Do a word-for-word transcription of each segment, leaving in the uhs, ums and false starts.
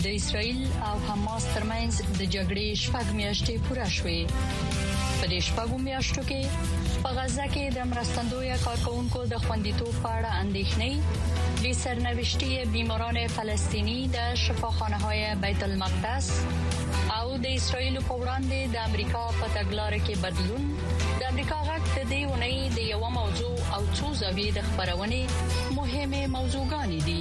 د اسرایل او حماس ترمنځ د جګړې شپږ میاشتې پوره شوې. په دې شپږو میاشتو کې په غزه کې د مرستندویه کارکونکو د خوندیتوب په اړه اندېښنې، د سرنوشتي بیماران فلسطینی د شفاخانه‌های بیت المقدس او د اسرایل په وړاندې د امریکا په تګلارې کې بدلون، د امریکا غږ د دې ونې د یو موضوع او څو زاویې د خبرونې مهمه موضوعګانې دي.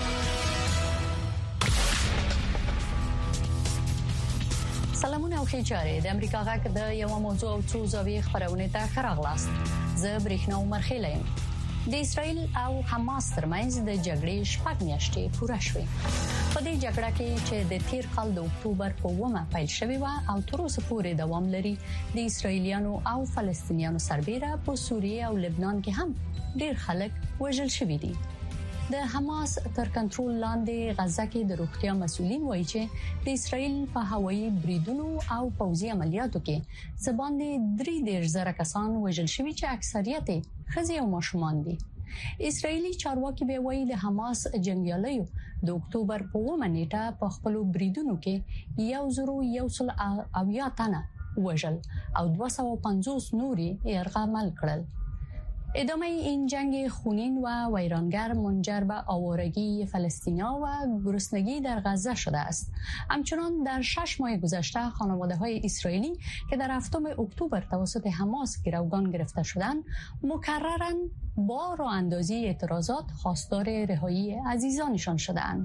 سلامونه او خیچاره د امریکا غږ د یو موضوع او څو زاویې خبرونه ته خراغلاست. زه برېښنا عمرخیله یم. د اسرایل او حماس ترمنځ د جګړې شپږ میاشتې پوره شوې. په دې جګړه کې چې د تیر کال د اکتوبر په اوومه پیل شوې و او تر اوسه پورې دوام لري، د اسرایلیانو او فلسطینیانو سربېره په سوریه او لبنان کې هم ډېر خلک وژل شوي دي. د حماس تر کنټرول لاندې غزه کې د روغتیا مسؤلین وایي چې د اسرایل په هوایي بریدونو او پوځي عملیاتو کې ځباندې درې دېرش زره کسان وژل شوي چې اکثریت ښځې او ماشومان دي. اسرایلی چارواکي به وایي د حماس جنگیالیو د اکتوبر په اوومه نیټه په خپل بریدونو کې یو زرو یو سل اویا تنه وژل او دوه سوه و پنځوس نوري یرغمل کړل. ادامه این جنگ خونین و ویرانگر منجر به آوارگی فلسطینیا و گرسنگی در غزه شده است. همچنان در شش ماه گذشته خانواده‌های اسرائیلی که در هفتم اکتبر توسط حماس گروگان گرفته شدند، مکرراً با راه اندازی اعتراضات خواستار رهایی عزیزانشان شدند.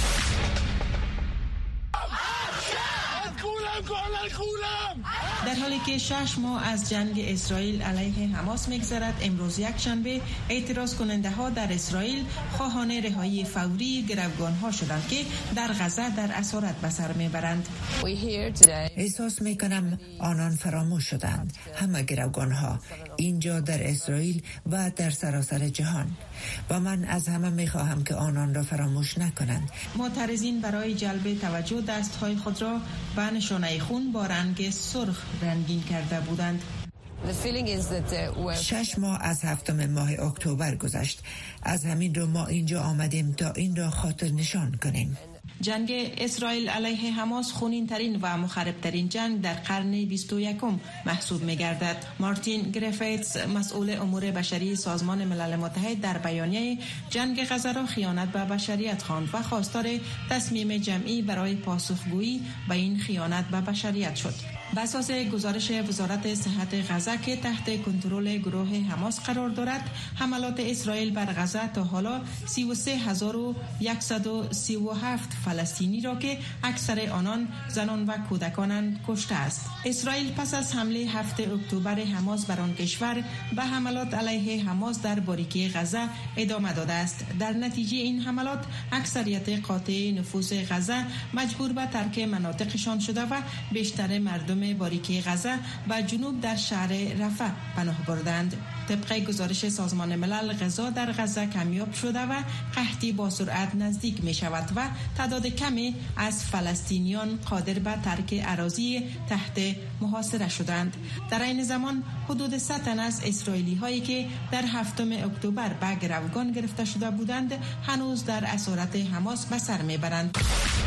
در حالی که شش ماه از جنگ اسرائیل علیه حماس می‌گذرد، امروز یک شنبه اعتراض کننده ها در اسرائیل خواهان رهایی فوری گروگان ها شدند که در غزه در اسارت به سر میبرند. احساس میکنم آنان فراموش شدند، همه گروگان ها اینجا در اسرائیل و در سراسر جهان، و من از همه میخواهم که آنان را فراموش نکنند. معترضین برای جلب توجه دستهای خود را به نشانه خون با رنگ سرخ رنگین کرده بودند. شش ماه از هفتم ماه اکتبر گذشت. از همین رو ما اینجا آمدیم تا این را خاطر نشان کنیم. جنگ اسرائیل علیه حماس خونین ترین و مخرب ترین جنگ در قرن بیست و یکم محسوب می گردد. مارتین گریفیتس، مسئول امور بشری سازمان ملل متحد، در بیانیه جنگ غزه را خیانت به بشریت خواند و خواستار تصمیم جمعی برای پاسخگویی به این خیانت به بشریت شد. بر اساس گزارش وزارت صحت غزه که تحت کنترل گروه حماس قرار دارد، حملات اسرائیل بر غزه تا حالا سی و سه هزار و صد و سی و هفت فلسطینی را که اکثر آنان زنان و کودکانند کشته است. اسرائیل پس از حمله هفتم اکتبر حماس بر آن کشور به حملات علیه حماس در باریکه غزه ادامه داده است. در نتیجه این حملات اکثریت قاطع نفوس غزه مجبور به ترک مناطقشان شده و بیشتر مردم باریکه غزه به جنوب در شهر رفح پناه بردند. طبق گزارش سازمان ملل، غذا در غزه کمیاب شده و قحطی با سرعت نزدیک می شود و تعداد کمی از فلسطینیان قادر به ترک اراضی تحت محاصره شدند. در این زمان حدود صد تن از اسرائیلی هایی که در هفتم اکتبر به گروگان گرفته شده بودند هنوز در اسارت حماس به سر می برند.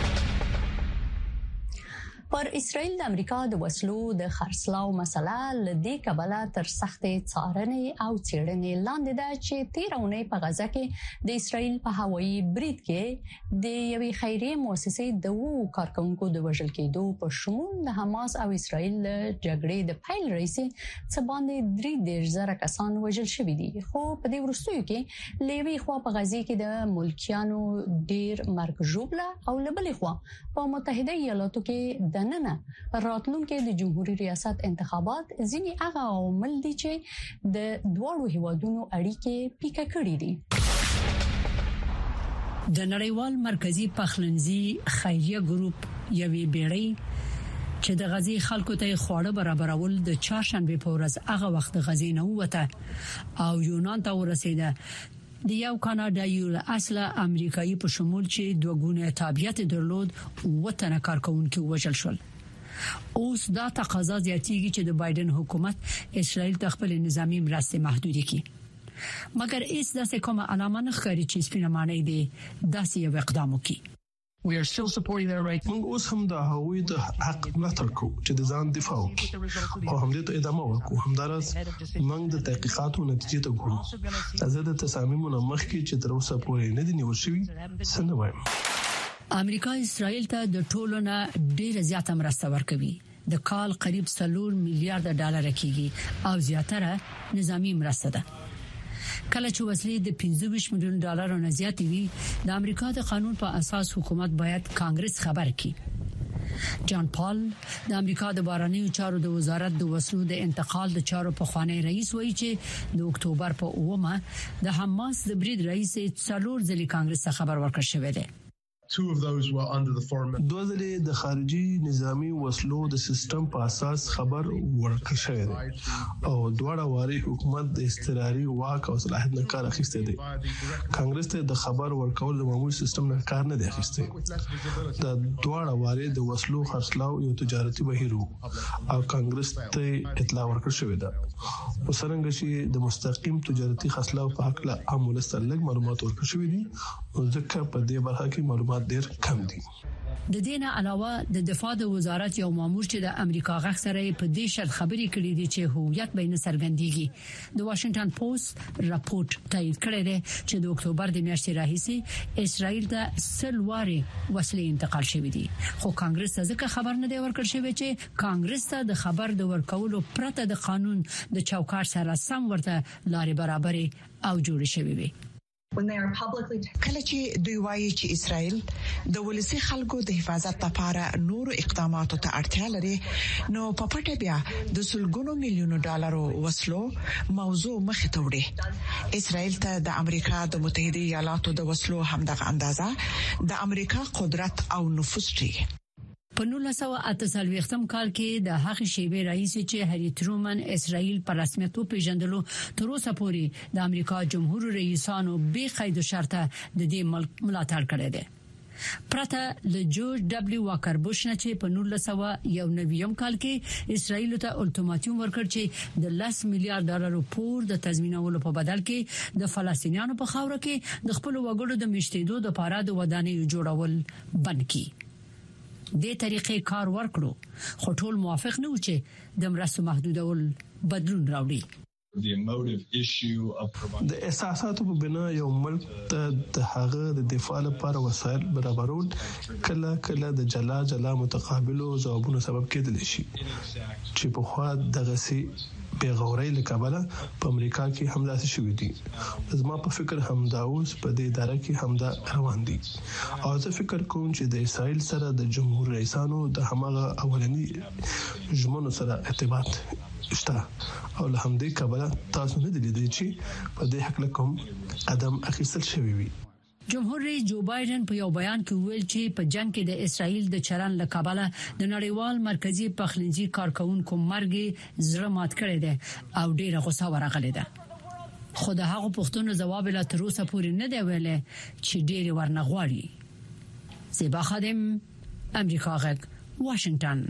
پر اسرائیل د امریکا د وسلو د خرڅلاو مسله لدې کبله تر سخت څارنې او څېړنې لاندې ده چې تیر اونۍ په غزه کې د اسرائیل په هوایي برید کې د یوې خیریه مؤسسې د وو کارکونکو د وژل کېدو په شمول د حماس او اسرائیل جګړې د پیل راځي څه باندې درې دېرش زره کسان وژل شوي دي. خو په دې وروستیو کې لوی خوا په غزه کې د ملکیانو ډیر مرګ ژوبله او لبلې خوا په متحده ایالاتو کې د ننه راتلونکو د جمهوریت ریاست انتخابات ځینې هغه عوامل دي چې د دوړو هیوادونو اړیکې پیکه کړې دي. د نړیوال مرکزی پخلنځي خیریه ګروپ یوې بیړۍ چې د غزې خلکو ته خواړه برابرول د چهارشنبه په ورځ هغه وخت غزې نه وته او یونان ته ورسېده. د یو کاناډایي اصله امریکایي په شمول چې دوه ګونه تابعیت درلود وطن کارکونکو وژل شول. اوس دا تقاضا زیاتېږي چې د بایدن حکومت اسرائیل د خپل نظامی مرستې محدود کړي. مګر هیڅ داسې کومه علامه نه ښکاري چې سپینمانه دي داسې یو اقدام وکړي. We are still supporting their right. موږ اوس هم د هغوی د حق ملاتړ کوو چې د ځان دفاع وکړي او همدې ته ادامه ورکوو. همداراز موږ د تحقیقاتو نتیجې ته ګورو. زه د تصامیمونو مخکې چې تر اوسه پورې نه دي نیول شوي څه نه وایم. امریکا اسرائیل ته د ټولو نه ډېر زیاته مرسته ورکوي. د کال قریب سلور میلیارډ ډالر کېږي او زیاتره نظامی مرسته ده. کله چې وسلې د پنځه ویشت میلیون ډالر نه زیات وي، د امریکا د قانون په اساس حکومت باید کانګرس خبر کړي. جان پال د امریکا د بهرنیو چارو د وزارت د وسلو د انتقال د چارو په خوانی رئیس وایي چې د اکتوبر په اومه د حماس د برید رئیس څلور ځلې کانګرس ته خبر ورکړ شوی دی. Two of those were under the foreign. دوه ځلې د خارجي نظامی وسلو د سیستم په اساس خبر ورکړ شوی دی او دواړه واري حکومت د استقراري واک او صلاحیت نه کار اخیسته دی. کانګرس ته د خبر ورکول د معمول سیستم نه کار نه دی اخیسته. د دواړه واري د وسلو خرڅلاو یو تجارتي بهیر او کانګرس ته اطلاع ورکړ شوی دی. وسرنګ شي د مستقیم تجارتي خرڅلاو په حق له عامه لږ معلومات ورکړ شوی دي او ځکه په دې برخه کې معلومات ډېر کم دي. د دې نه علاوه د دفاع د وزارت یو مامور چې د امریکا غږ سره په دې شرط خبرې کړې دي چې هویت به نه څرګندېږي. د واشنگټن پوسټ راپورټ تایید کړی دی چې د اکتوبر د میاشتې راهیسې اسرائیل ته سلواري وسلې انتقال شوې دي، خو کانګرس ځکه خبر نه دی ورکړ شوی چې کانګرس ته د خبر د ورکولو پرته د قانون د چوکاټ سره سم ورته لارې برابرې او جوړې شوې وي. کله چې دوی وایي چې اسرائیل د ولسی خلکو د حفاظت لپاره نور اقداماتو ته اړتیا لري، نو په پټه بیا د سلګونو میلیونو ډالرو وسلو موضوع مخ ته وړي. اسرائیل ته د امریکا د متحده ایالاتو د وسلو همدغه اندازه د امریکا قدرت او نفوذ دی. په نولس سوه اته څلوېښتم کال کې د هغې شیبې رئیس چې هری ترومن اسرائیل په رسمیت پیژندلو تر اوسه پورې د امریکا جمهور رئیسانو به قید شرط د دې ملک ملاتړ کړی دی. پرته له جورج ډبلیو واکر بوش نه چې په نولس سوه یو نوي کال کې اسرائیل ته الټیماټوم ورکړ چې د لس میلیارډ ډالرو پور د تضمینولو په بدل کې د فلسطینیانو په خاوره کې د خپل وګړو د میشتېدو لپاره د ودانیو جوړول بند کړي. دې طریقې کار ورکړو، خو ټول موافق نه و چې د مرستو محدودول بدلون راوړي. د احساساتو په بنا یو ملک ته د هغه د دفاع لپاره وسایل برابرول کله کله د جلا جلا متقابلو ځوابونو سبب کېدل شي چې په خوا دغه سي بیغوري لکبله په امریکا کې حمله شوې دي. زما په فکر همدا اوس په دې اداره کې همدا روان دي او زه فکر کوم چې د اسرائیل سره د جمهور رئیسانو د همغه اولنی ژمنو سره ارتباط شته او له همدې کبله تاسو نه دي لیدلی چې په دې حق کوم قدم اخیستل شوی وي. جمهور رئیس جو بایدن په یو بیان کې ویل چې په جنگ کې د اسرائیل د چلن له کبله د نړیوال مرکزی پخلنځي کارکونکو مرګ زړه مات کړی دی او ډیره غوسه ورغلې ده. خو د هغه پوښتنو جواب لا تر اوسه پورې نه دی ویل چې ډیره ورنغواړي. زیبا خادم، امریکا غږ، واشنگتن.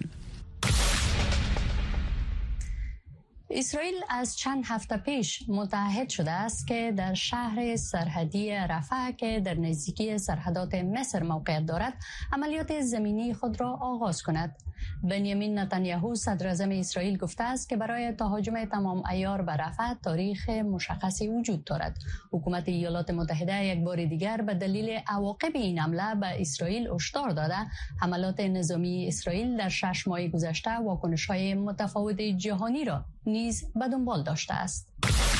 اسرائیل از چند هفته پیش متعهد شده است که در شهر سرحدی رفح که در نزدیکی سرحدات مصر موقعیت دارد عملیات زمینی خود را آغاز کند. بنیامین نتانیاهو صدر اعظم اسرائیل گفته است که برای تهاجم تمام عیار به رفح تاریخ مشخصی وجود دارد. حکومت ایالات متحده یک بار دیگر به دلیل عواقب این حمله به اسرائیل هشدار داده حملات نظامی اسرائیل در شش ماه گذشته واکنش‌های متفاوت جهانی را نیز به دنبال داشته است.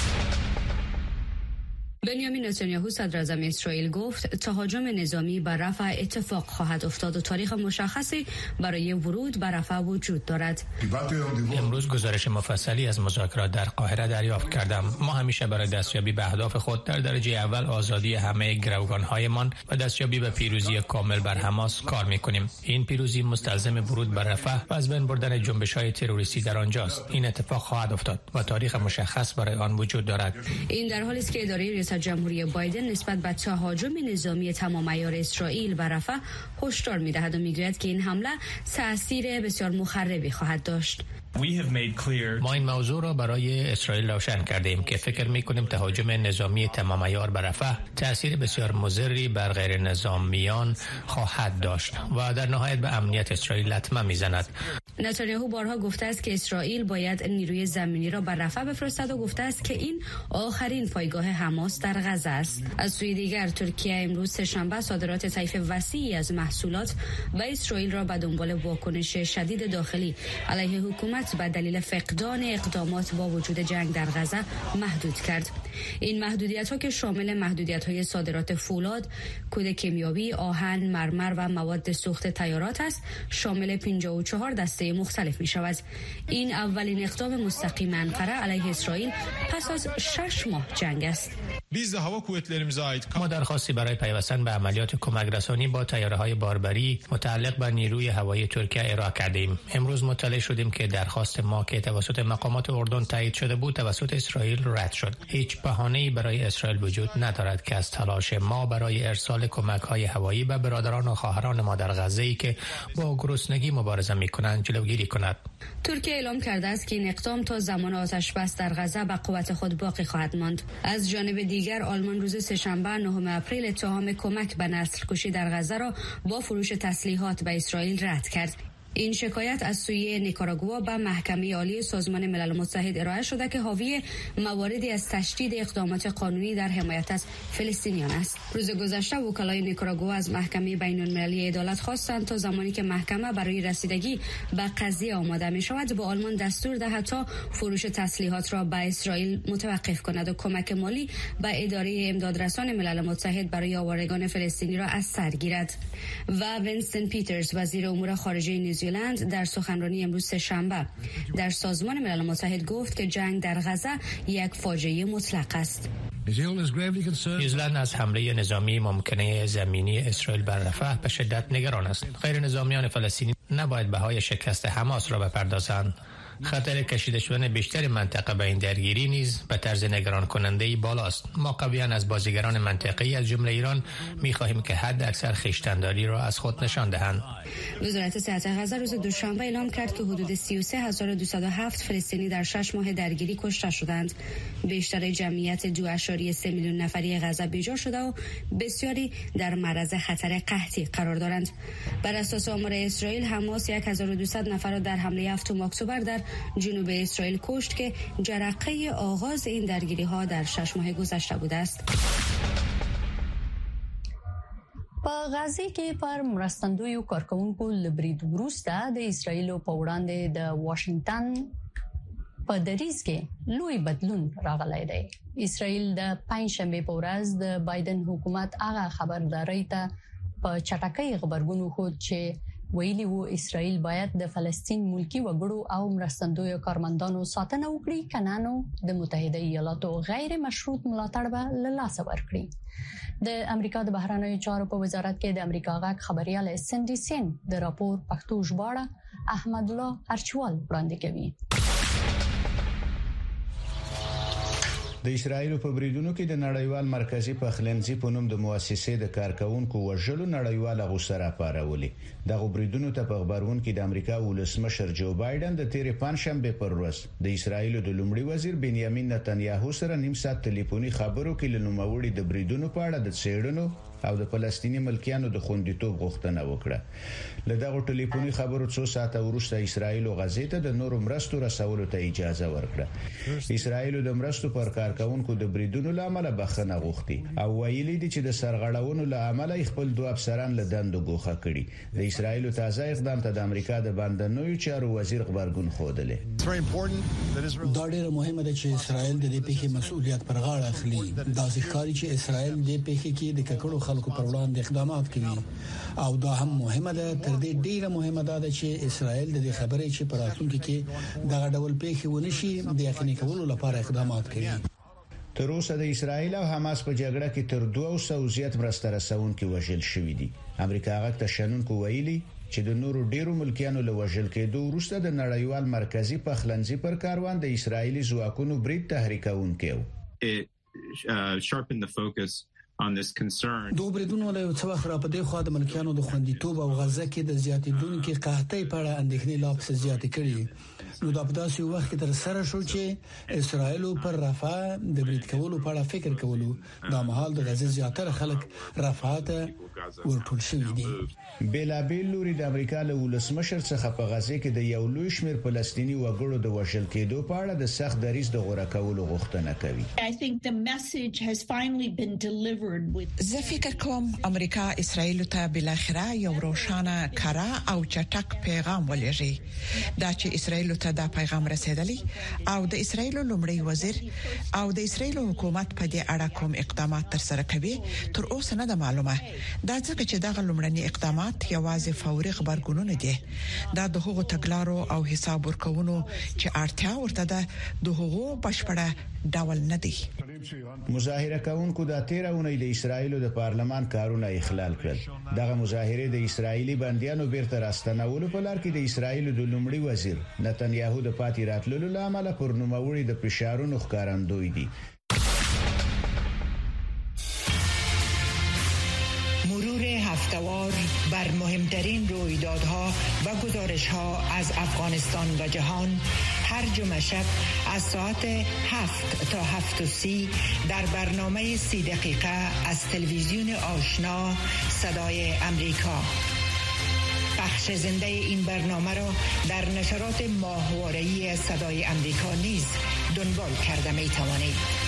بنیامین نتانیاهو صدر اعظم اسرائیل گفت تهاجم نظامی بر رفح اتفاق خواهد افتاد و تاریخ مشخصی برای ورود به رفح وجود دارد. امروز گزارش مفصلی از مذاکرات در قاهره دریافت کردم. ما همیشه برای دستیابی به اهداف خود در درجه اول آزادی همه گروگان‌هایمان و دستیابی به پیروزی کامل بر حماس کار می‌کنیم. این پیروزی مستلزم ورود به رفح و از بین بردن جنبش‌های تروریستی در آنجاست. این اتفاق خواهد افتاد و تاریخ مشخص برای آن وجود دارد. این در حالی است که اداره رئیس جمهوری بایدن نسبت به تهاجم نظامی تمام عیار اسرائیل بر رفح هشدار می‌دهد و می‌گوید که این حمله تأثیر بسیار مخربی خواهد داشت. ما این موضوع را برای اسرائیل روشن کردیم که فکر می‌کنیم تهاجم نظامی تمام عیار بر رفح تأثیر بسیار مضری بر غیر نظامیان خواهد داشت و در نهایت به امنیت اسرائیل لطمه می‌زند. نتانیاهو بارها گفته است که اسرائیل باید نیروی زمینی را بر رفح بفرستد و گفته است که این آخرین پایگاه حماس در غزه است. از سوی دیگر ترکیه امروز سه‌شنبه صادرات طیف وسیعی از محصولات به اسرائیل را به دنبال واکنش شدید داخلی علیه حکومت به دلیل فقدان اقدامات با وجود جنگ در غزه محدود کرد. این محدودیت‌ها که شامل محدودیت‌های صادرات فولاد، کود کیمیایی، آهن، مرمر و مواد سوخت طیارات است، شامل پنجاه و چهار دسته مختلف می‌شود. این اولین اقدام مستقیم انقره علیه اسرائیل پس از شش ماه جنگ است. ما درخواستی برای پیوستن به عملیات کمک رسانی با طیاره‌های باربری متعلق به نیروی هوایی ترکیه ارائه کردیم. امروز مطلع شدیم که درخواست ما که توسط مقامات اردن تایید شده بود توسط اسرائیل رد شد. هیچ بهانه‌ای برای اسرائیل وجود ندارد که از تلاش ما برای ارسال کمک‌های هوایی به برادران و خواهران ما در غزه‌ای که با گرسنگی مبارزه می‌کنند جلوگیری کند. ترکیه اعلام کرده است که این اقدام تا زمان آتش بس در غزه به قوت خود باقی خواهد ماند. از جانب دیگر آلمان روز سه‌شنبه نهم اپریل اتهام کمک به نسل‌کشی در غزه را با فروش تسلیحات به اسرائیل رد کرد. این شکایت از سوی نیکاراگوآ به محکمه عالی سازمان ملل متحد ارائه شده که حاوی مواردی از تشدید اقدامات قانونی در حمایت از فلسطینیان است. روز گذشته وکلای نیکاراگوآ از محکمه بین‌المللی عدالت خواستند تا زمانی که محکمه برای رسیدگی به قضیه آماده می شود به آلمان دستور دهد تا فروش تسلیحات را به اسرائیل متوقف کند و کمک مالی به اداره امدادرسان ملل متحد برای آوارگان فلسطینی را از سر گیرد. و وینستون پیترز وزیر امور خارجه نیوزیلند در سخنرانی امروز سه‌شنبه در سازمان ملل متحد گفت که جنگ در غزه یک فاجعه مطلق است. نیوزیلند از حمله نظامی ممکنه زمینی اسرائیل بر رفح به شدت نگران است. غیر نظامیان فلسطینی نباید بهای شکست حماس را بپردازند. خطر کشیده شدن بیشتر منطقه به این درگیری نیز به طرز نگران کننده بالاست. ما قویاً از بازیگران منطقه‌ای از جمله ایران می‌خواهیم که حد اکثر خویشتن‌داری را از خود نشان دهند. وزارت صحت غزه روز دوشنبه اعلام کرد که حدود سی و سه هزار و دویست و هفت فلسطینی در شش ماه درگیری کشته شدند. بیشتر جمعیت دو ممیز سه میلیون نفری غزه بیجا شده و بسیاری در معرض خطر قحطی قرار دارند. بر اساس آمار اسرائیل حماس هزار و دویست نفر را در حمله هفتم اکتبر در جنوب اسرائیل کشت که جرقه آغاز این درگیری ها در شش ماه گذشته بوده است. په غزه کې پر مرستندویو کارکونکو لبرید وروسته د اسرایل په وړاندې د واشنگټن په دریځ کې لوی بدلون راغلی دی. اسرایل د پنځشنبه په ورځ د بایدن حکومت هغه خبرداري ته په چټکۍ خبرګون خو چې ویلي وو اسرائیل باید د فلسطین ملکی وګړو او مرستندویو کارمندانو ساتنه وکړي کنه نو د متحده ایالاتو غیر مشروط ملاتړ به له لاسه ورکړي. د امریکا د بهرنیو چارو په وزارت کې د امریکا غاک خبريال سندي سین د راپور پښتو ژباړه احمد الله ارچوال وړاندې کوي. د اسرایل په بریدونو کې د نړیوال مرکزی پخلنځي په نوم د مؤسسې د کارکونکو وژلو نړیواله غوسه راپارولې. د بریدونو ته په خبرون کې د امریکا ولسمشر جو بایدن د تیرې پنځشنبه پر ورځ د اسرایل د لومړي وزیر بنیامین نتنیاهو سره نیم ساعت ټلیفوني خبرو کې لنوموړي د بریدونو په اړه د څېړنو او د فلسطینی ملکیانو د خوندیتوب غوښتنه وکړه. له دغه ټلیفوني خبرو څو ساعته وروسته اسرایل او غزې ته د نورو مرستو رسولو ته اجازه ورکړه. اسرایل د مرستو پر کارکونکو د بریدونو لامل بخښنه غوښتي او ویلي دي چې د سرغړونو لامل خپل دوه افسران له دندو ګوښه کړي. د اسرایل تازه اقدام ته د امریکا د بندنوي چارو وزیر خبرګون خوده. دا ډیره مهمه ده چې اسرایل د دې پیښې مسؤلیت پر غاړه اخلي. دا ځکه چې اسرایل د پیښې کې د ککړو خلکو پر وړاندې اقدامات کوي او دا هم مهمه ده. تر دې ډیره مهمه ده چې اسرایل د خبرې چې پر راتلونکي کې دغه ډول پیښې ونشي د یقیني کولو لپاره اقدامات کوي. تر اوسه د اسرایل او حماس په جګړه کې تر دوه سوه زیات مرسته رسونکي وژل شوي دي. امریکا هغه تشنونکو ویلي چې د نورو ډیرو ملکیانو له وژل کېدو وروسته د نړیوال مرکزی پخلنځي پر کاروان د اسرایلی ځواکونو برید تحریکونکي و. It uh, sharpened the focus دوه بریدونو له څو وخت را پدې خو د ملکیانو د خوندیتوب او غزه کې د زیاتېدونکو قحطۍ په اړه اندېښنې لا پسې زیاتې کړې. نو دا په داسې وخت کې تر سره شو چې اسرائیل پر رفح د برید کولو په اړه فکر کولو. دا مهال د غزه زیاتره خلک رفح ته ورټول شوي دي. بلابل لوري د امریکا له ولسمشر څخه په غزه کې د یو لوی شمېر فلسطینی وګړو د وژل کېدو په اړه د سخت دریځ د غوړه کولو غوښتنه کوي. زه فکر کوم امریکا اسرائیل ته بل اخره یو روښانه کارا او چټک پیغام ولېږي. دا چې اسرائیل ته دا پیغام رسیدلی او د اسرائیل لومړی وزیر او د اسرائیل حکومت په دې اړه کوم اقدامات تر سره کوي تر اوسه نه ده معلومه. دا ځکه چې دغه لومړني اقدامات یوازې فوري خبرګونونه دي. دا د هغو تګلارو او حساب ورکونو چې اړتیا ورته ده د هغو بشپړه ډول نه دي. مظاهره کوونکو د تیرونې د اسرائیل د پارلمان کارونه اخلال کړل. دغه مظاهره د اسرائیلي بنديانو بیرته راستنولو په لار کې د اسرائیل د لومړي وزیر نتنیاهو د پاتې راتللو لامل پر نوموړي د فشارونو ښکارندوی دي. مرور هفته‌وار بر مهمترین رویدادها و گزارش‌ها از افغانستان و جهان هر جمعه شب از ساعت هفت تا هفت و سی در برنامه سی دقیقه از تلویزیون آشنا صدای امریکا. بخش زنده این برنامه را در نشرات ماهواره‌ای صدای امریکا نیز دنبال کرده می توانید.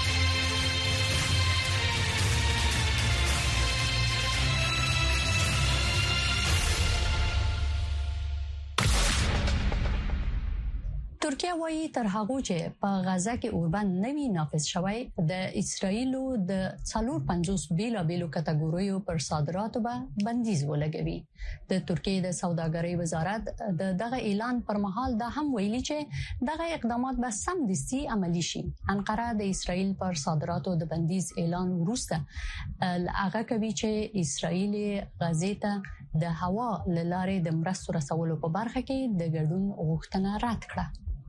ترکیه وايي تر هغه چې په غزه کې اوربند نوي نافذ شوی د اسرایلو د څلور پنځوس بیلا بیلو کټګوریو پر صادراتو به بندیز ولګوي. د ترکیه د سوداګرۍ وزارت د دغه اعلان پر مهال دا هم ویلي چې دغه اقدامات به سمدستي عملی شي. انقره د اسرایل پر صادراتو د بندیز اعلان وروسته هغه کوي چې اسرایل غزه ته د هوا لاره د مرستو رسولو په برخه کې د ګډون غوښتنه رد کړه.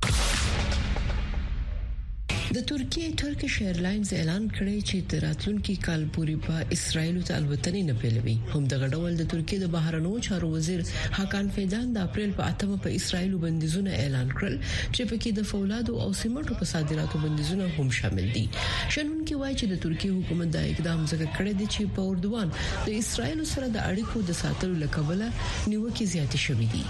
د ترکیه ترکیش ایرلاینز اعلان کړی چې د راتلونکي کال پورې په اسرایل ته الوتنې نه پیلوي. هم دغه ډول د ترکیه د بهرنیو چارو وزیر حکان فیدان د اپریل په اتمه په اسرایل بندیزونه اعلان کړل چې پکې د فولادو او سیمنټو په صادراتو بندیزونه هم شامل دي. شنونکي وایي چې د ترکیه حکومت دا اقدام ځکه کړی دی چې په اردوان د اسرایل سره د اړیکو د ساتلو لپاره نیوکې زیاتې شوې دي.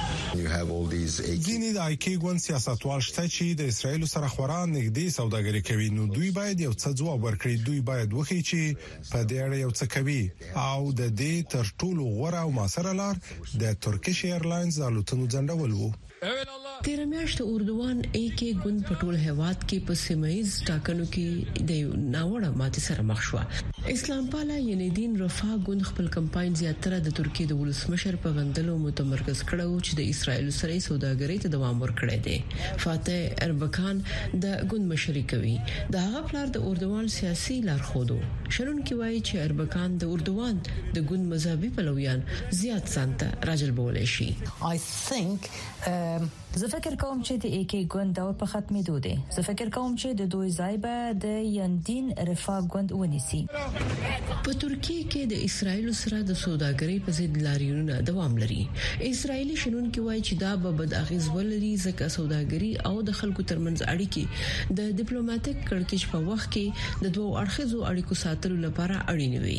ځینې د آیکی ګوند سیاستوال شته چې د اسرایل سره خورا نږدې سوداګري کوي. نو دوی باید یو څه ځواب ورکړي. دوی باید وخی چې په دې اړه یو څه کوي او د دې تر ټولو غوره او مؤثره لار د ترکیش ایرلاینز الوتنو ځنډول وو. تیر میاشت اردوان ایکی ګوند په ټول هیواد کې په سیمایز ټاکنو کې د ناوړه ماتې سره مخ شو. اسلام پالا یعنی دین رفاه ګوند خپل کمپاین زیاتره د ترکیه د ولسمشر په غندلو متمرکز کړو چې د اسرایل سره سوداګرۍ ته دوام ورکړي دي. فاتح اربکان د ګوند مشري کوي. د هغه پلار د اردوان سیاسي لارښود. شنونکي وایي چې اربکان د اردوان د ګوند مذهبي پلویان زیات سانته راجلبول شي. I think um زه فکر کوم چې د ایکی ګوند دور په ختمېدو دی. زه فکر کوم چې د دوی ځای به د یندین رفاه ګوند ونیسي. په ترکیه کې د اسرایل سره د سوداګرۍ په ضد لاریونونه دوام لري. اسرایلی شنونکي وایي چې دا به بد اغیز ولري ځکه سوداګري او د خلکو ترمنځ اړیکې د ډیپلوماټیک کړکېچ په وخت کې د دوه اړخیزو اړیکو ساتلو لپاره اړین وي.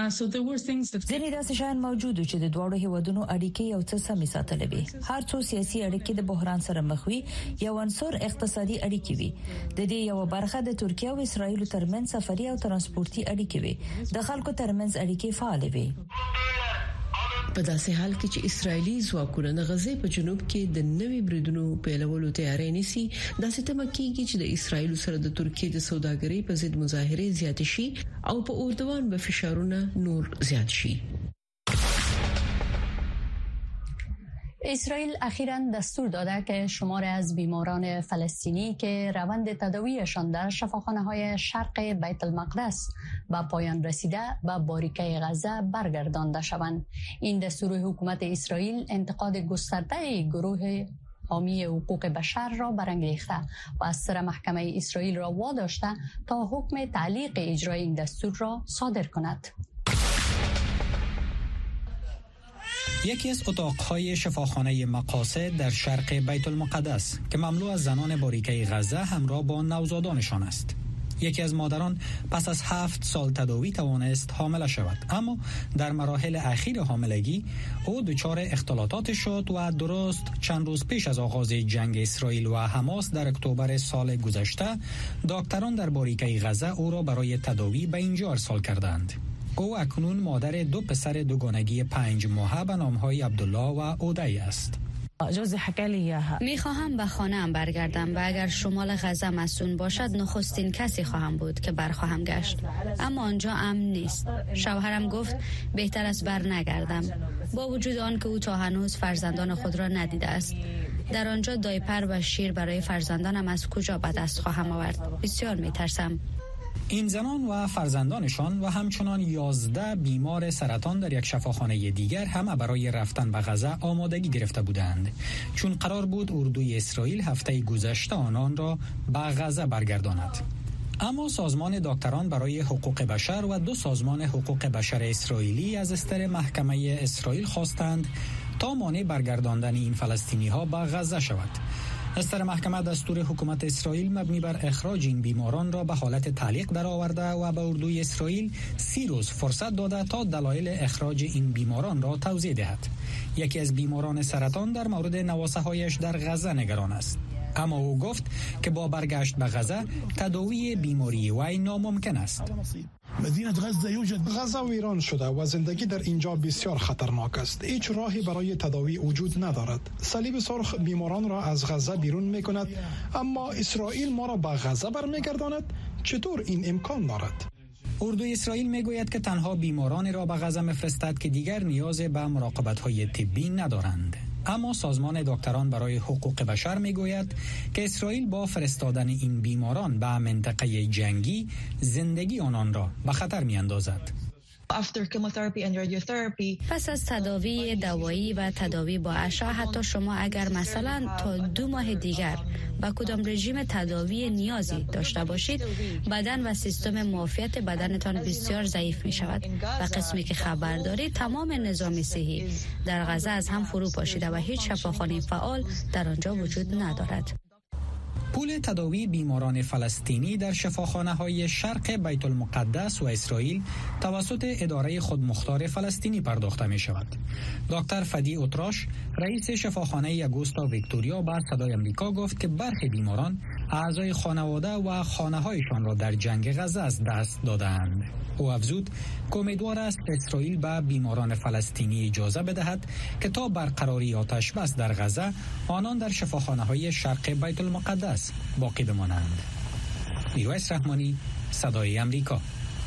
ځینې داسې شیان موجود چې د دوه هیوادونو اړیکې یو څه سمې ساتلې وي. هر څو سیاسي اړیکې د بحران سره مخ وي، یو عنصر اقتصادي اړیکې وي. د دې یو برخه د ترکیه او اسرایل ترمنځ سفري او ترانسپورتي اړیکې وي. د خلکو ترمنځ اړیکې فعال وي. په داسې حال کې چې اسرایلی ځواکونه د غزې په جنوب کې د نوي بریدونو پیلولو تیاری نیسي، داسې تمه کېږي چې د اسرایل سره د ترکیه د سوداګرۍ په ضد مظاهرې زیات شي او په اردوان به فشارونه نور زیات شي. اسرائیل اخیراً دستور داده که شمار از بیماران فلسطینی که روند تداویشان در شفاخانه‌های شرق بیت المقدس به پایان رسیده به باریکه غزه برگردانده شوند. این دستور حکومت اسرائیل انتقاد گسترده گروه حامی حقوق بشر را برانگیخته و از سر محکمه اسرائیل را واداشته تا حکم تعلیق اجرای این دستور را صادر کند. یکی از اتاقهای شفاخانه مقاصد در شرق بیت المقدس که مملو از زنان باریکه غزه همراه با نوزادانشان است. یکی از مادران پس از هفت سال تداوی توانست حامله شود، اما در مراحل اخیر حاملگی او دچار اختلالات شد و درست چند روز پیش از آغاز جنگ اسرائیل و حماس در اکتبر سال گذشته دکتران در باریکه غزه او را برای تداوی به اینجا ارسال کردند. او اکنون مادر دو پسر دوگانگی پنج ماهه به نامهای عبدالله و اودی است. میخواهم به خانه‌ام برگردم و اگر شمال غزه مسئول باشد نخستین کسی خواهم بود که برخواهم گشت، اما آنجا امن نیست. شوهرم گفت بهتر است بر نگردم، با وجود آن که او تا هنوز فرزندان خود را ندیده است. در آنجا دایپر و شیر برای فرزندانم از کجا به دست خواهم آورد؟ بسیار میترسم. این زنان و فرزندانشان و همچنان یازده بیمار سرطان در یک شفاخانه دیگر همه برای رفتن به غزه آمادگی گرفته بودند، چون قرار بود اردوی اسرائیل هفته گذشته آنان را به غزه برگرداند. اما سازمان دکتران برای حقوق بشر و دو سازمان حقوق بشر اسرائیلی از استر محکمه اسرائیل خواستند تا مانع برگرداندن این فلسطینی ها به غزه شود. استر محکمه دستور حکومت اسرائیل مبنی بر اخراج این بیماران را به حالت تعلیق درآورده و به اردوی اسرائیل سی روز فرصت داده تا دلایل اخراج این بیماران را توضیح دهد. یکی از بیماران سرطان در مورد نواسه هایش در غزه نگران است، اما او گفت که با برگشت به غزه تداوی بیماری وی ناممکن است. مدینه غزه یوجد غزه ویران شده و زندگی در اینجا بسیار خطرناک است. هیچ راهی برای تداوی وجود ندارد. صلیب سرخ بیماران را از غزه بیرون می کند، اما اسرائیل ما را به غزه برمیگرداند. چطور این امکان دارد؟ اردوی اسرائیل میگوید که تنها بیماران را به غزه میفرستد که دیگر نیاز به مراقبت‌های طبی ندارند. اما سازمان دکتران برای حقوق بشر میگوید که اسرائیل با فرستادن این بیماران به منطقه جنگی زندگی آنان را به خطر میاندازد. پس از تداوی دوایی و تداوی با اشعه، حتی شما اگر مثلا تا دو ماه دیگر با کدام رژیم تداوی نیازی داشته باشید، بدن و سیستم معافیت بدنتان بسیار ضعیف می شود و قسمی که خبر دارید تمام نظام صحی در غزه از هم فرو پاشیده و هیچ شفاخانه فعال در آنجا وجود ندارد. پول تداوی بیماران فلسطینی در شفاخانه‌های شرق بیت المقدس و اسرائیل توسط اداره خودمختار فلسطینی پرداخته می شود. دکتر فدی اوتراش، رئیس شفاخانه یگوستا ویکتوریا، به صدای آمریکا گفت که برخی بیماران اعضای خانواده و خانه‌هایشان را در جنگ غزه از دست دادند. او افزود که امیدوار است اسرائیل به بیماران فلسطینی اجازه بدهد که تا برقراری آتش بس در غزه آنان در شفاخانه‌های شرق بیت المقدس باقی بمانند. میرویس رحمانی، صدای آمریکا.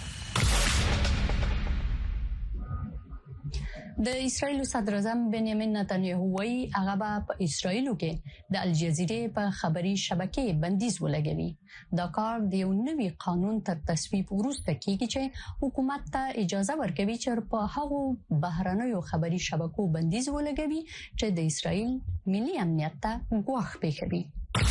د اسرائیل صدر اعظم بنیامین نتانیاهو وایي هغه په اسرائیلو کې د الجزیرې په خبري شبکې بندیز ولګوي. دا کار د یو نوي قانون تر تصویب وروسته کیږي چې حکومت ته اجازه ورکوي چې په هغو بهرنیو خبري شبکو بندیز ولګوي چې د اسرائیل ملي امنیت ته ګواښ پېښوي.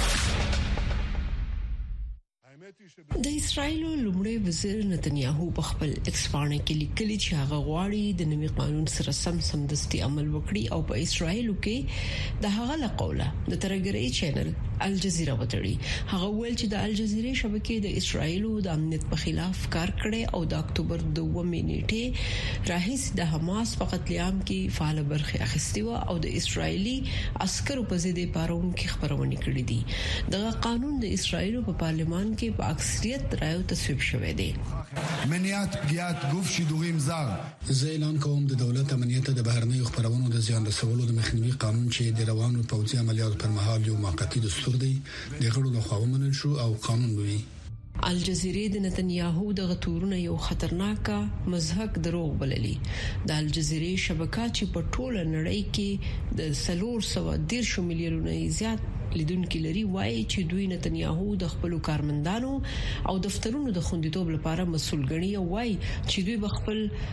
د اسرایل لومړی وزیر نتنیاهو په خپل ایکس باندې کې لیکلي چې هغه غواړي د نوي قانون سره سم سمدستي عمل وکړي او په اسرایل کې د هغه لقوله د ترګری چینل الجزیره وتړي. هغه ویل چې د الجزیره شبکې د اسرایل د امنیت په خلاف کار کړي او د اکتوبر دوه نیټه راهیسې د حماس په قتل عام کې فعال برخه اخیستي و او د اسرایلی عسکرو په ضد پارون کې خبرونه کړې دي. دغه قانون د اسرایل په پارلمان کې په اکثریت رایو تصویب شوی دی. منیات پګیات ګوف شیدوغیم زار زه اعلان کوم د دولت امنیت د بهرنیو خبرونو د زیان رسولو د مخنیوي قانون چې د روانو پوځي عملیاتو پر مهال یو موقتی دستور دی د غړو له خوا ومنل شو او قانون وي. الجزیره د نتنیاهو د غتورونو یو خطرناک مزهق دروغ بللی. د الجزیره شبکه چې په ټوله نړۍ کې د سلور سو دیرش میلیونو زیات لیدونکو لري وایي چې دوی نتنیاهو د خپل کارمندانو او دفترونو د خوندیتوب لپاره مسؤل ګڼي او وایي چې دوی خپل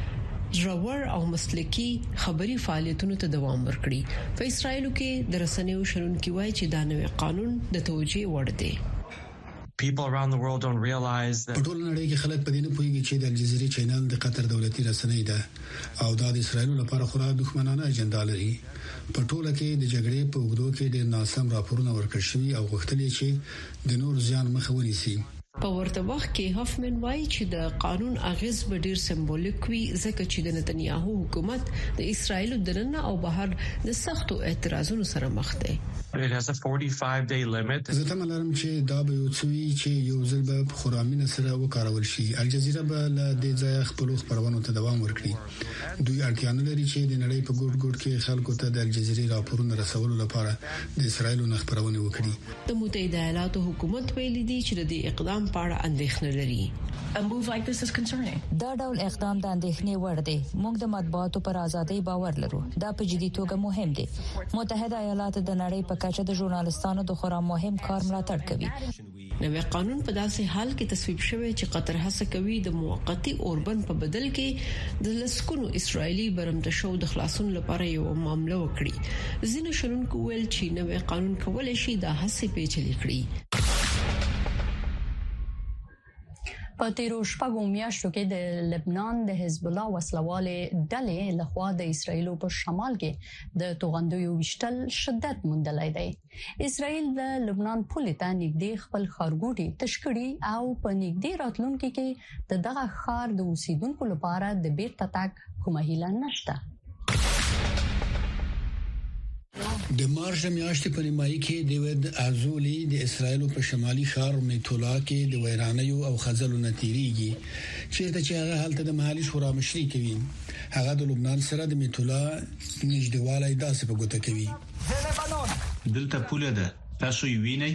ژور او مسلکي خبري فعالیتونو ته دوام ورکړي. په اسرایل کې د رسنیو شرونکي وایي چې دا نوې قانون د توجیه وړ دی. People around the world don't realize that په ټول نړۍ کې خلک په دې نه پوهیږي چې د الجزیرې چینل د قطر دولتي رسنۍ ده او دا د اسرایل لپاره خورا دښمنانه اجنډا لري. په ټوله کې د جګړې په اوږدو کې ډېر ناسم راپورونه ورکړل شوي او غوښتل چې د نور زیان مخه ونیسي. په ورته وخت کې هافمن وایي چې د قانون اغیز به ډیر سمبولیک وي ځکه چې د نتنیاهو حکومت د اسرایل دننه او بهر د سختو اعتراضونو سره مخ دی. It has a forty-five day limit. زه ته ملارم چې دا به یو څه وي چې یو ځل به خرامینه سره وکارول شي. الجزیره به له دې ځای خپل خبرونو ته دوام ورکړي. دوی اړتیا نه لري چې د نړۍ په ګوټ ګوټ کې خلکو ته د الجزیرې راپورونه رسولو لپاره د اسرایل نه خبرونه وکړي. د متحده ایالاتو حکومت ویلي دی چې د اقدام په اړه اندېښنه لري. دا ډول اقدام د اندېښنې وړ دی. موږ د مطبوعاتو پر ازادۍ باور لرو. دا په جدي توګه مهم دی. متحده ایالات د نړۍ په کچه د ژورنالستانو د خورا مهم کار ملاتړ کوي. نوې قانون په داسې حال کې تصویب شوی چې قطر هڅه کوي د موقتی اوربن په بدل کې د لسکونو اسرایلی برمته شو د خلاصون لپاره یو معاملې وکړي. ځینې شنونکو ویل چې نوې قانون کولای شي د هڅې پیچلې کړي. په تیرو شپږو میاشتو کې د لبنان د حزب الله وسلوالې ډلې لخوا د اسرایل په شمال کې د توغندیو وشتل شدت موندلای دی. اسرایل د لبنان پولې ته نږدې خپل خارګوټي تشکړي او په نږدې راتلونکي کې د دغه ښار د اوسیدونکو لپاره د بیرته تګ کومه هیله نشته. د مارچ میاشتې په نیمایي کې دیوید ازولی د اسرایل په شمالي ښار میتولا کې د ویرانیو او خزلو نتیریږي چیرته چې هغه حالت د محلي شورا مشري کوي. هغه د لبنان سره د میتولا نږدېوالی داسې په ګوته کوي. دلته پوله ده، تاسو یې وینئ؟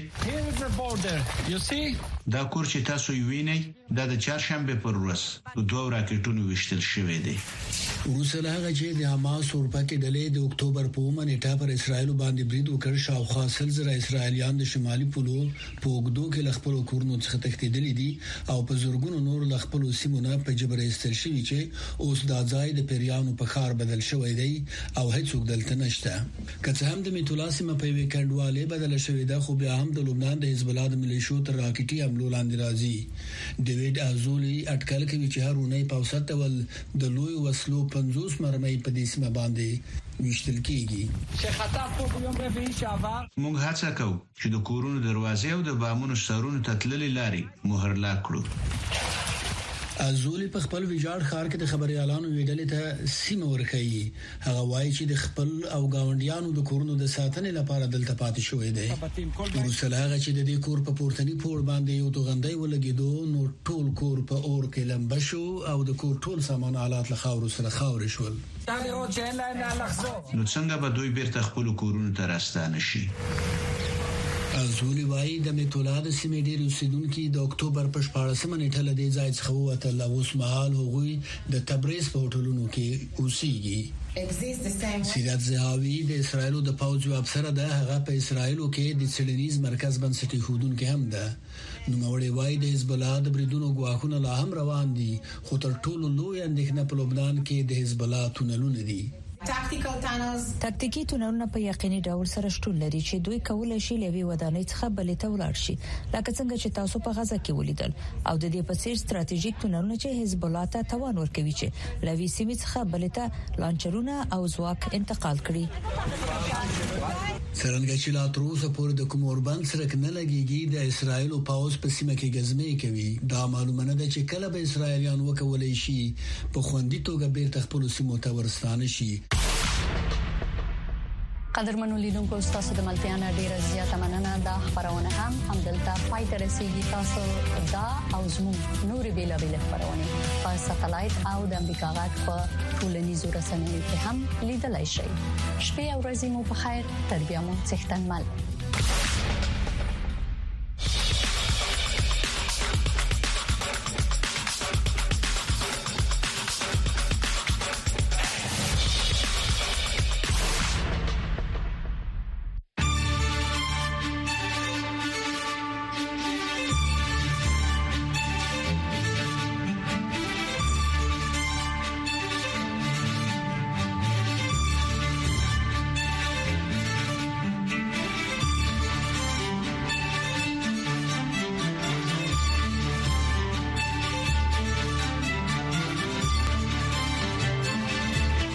دا کور چې تاسو یې وینئ دا د چهارشنبه پر ورځ په دوه راکټونو وشتل شوی دی. روسه هغه چې د حماس اورپا کې ډلې د اکتوبر په اومه نیټه پر اسرایل باندې برید وکړ، شاوخوا سل زره اسرایلیان د شمالي پولو په وګړو کې لخپل کورونو څخه تښتېدلي دي او په زورګونو نور لخپل سیمونه په جبر ایستل شوی چې اوس د ځای د پیریانو په خار بدل شوی دی او هیڅوک دلته نشته. که څه هم د میتولا سیمه په ویکندواله بدل شوی ده، خو بیا هم د لبنان د حزب الله د ملیشو تر راکټي حملو لاندې راځي. ډیوید ازولی اټکل کوي چې هرونه په اوسط ول د لوی وسلو پنځوس مرمۍ په دې سیمه باندې وشتل کیږي. موږ هڅه کوو چې د کورونو دروازې او د بامونو سرونو ته تللې لارې مهرلا کړو. ازولی په خپل ویجاړ ښار کې د خبريالانو ویډلې ته سیمه ورخایي. هغه وایي چې د خپل او گاونډیانو د کورونو د ساتنې لپاره دلته پاتې شوی دی. ورسره هغه چې د دې کور په پورتنی پور باندې یو توغندۍ ولګیدو، نو ټول کور په اور کې لمبه شو او د کور ټول سامان آلات له خاورو سره خاورې شول. نو څنګه به دوی بیرته خپل کورونو ته راستانه شي؟ ازولی وایي د میتولا د سیمې ډېر اوسیدونکو د اکتوبر په شپاړسمه نیټه له دې ځای څخه ووتل او اوس مهال هغوی د تبریز په هوټلونو کې اوسېږي. سیرت زهاوی د اسرایل د پوځ یو افسر ده. هغه په اسرایل کې د څېړنیز مرکز بنسټ ایښودونکو هم ده. نو موري وایي د حزب الله د بریدونو غواخونه لا هم روان دي، خو تر ټولو لوی اندېښنه په لبنان کې د حزب الله تونلونه دي. تاکتیکی تونلونه په یقیني ډول سره شتون لري چې دوی کولای شي لوي ودانۍ څخه بلې ته ولاړ شي، لکه څنګه چې تاسو په غزا کې ولیدل، او د دې په څیر ستراتیژیک تونلونه چې حزب الله ته توان ورکوي چې لوي سیمې څخه بلې ته لانچرونه او ځواک انتقال کړي. څنګه چې لا تر اوسه پورې د کوم اوربان سره نه لګيږي، د اسرایل او پاوز په سیمه کې غزمې کوي. دا معلومه نه ده چې کله به اسرایلیان وکولای شي په خوندي توګه بیرته خپل سیمو ته ورستانه شي. قدرمنو لیدونکو، تاسو د ملتیا نه ډیره زیاته مننه. دا خبرونه هم همدلته پای ته رسیدي. تاسو دا او زموږ نورې بیلابېل خبرونه په ساتلایت او د امریکا غږ په ټولنیزو رسنیو کې هم لیدلای شئ. شپه او ورځې مو په خیر. تر بیا مو څښتن مل.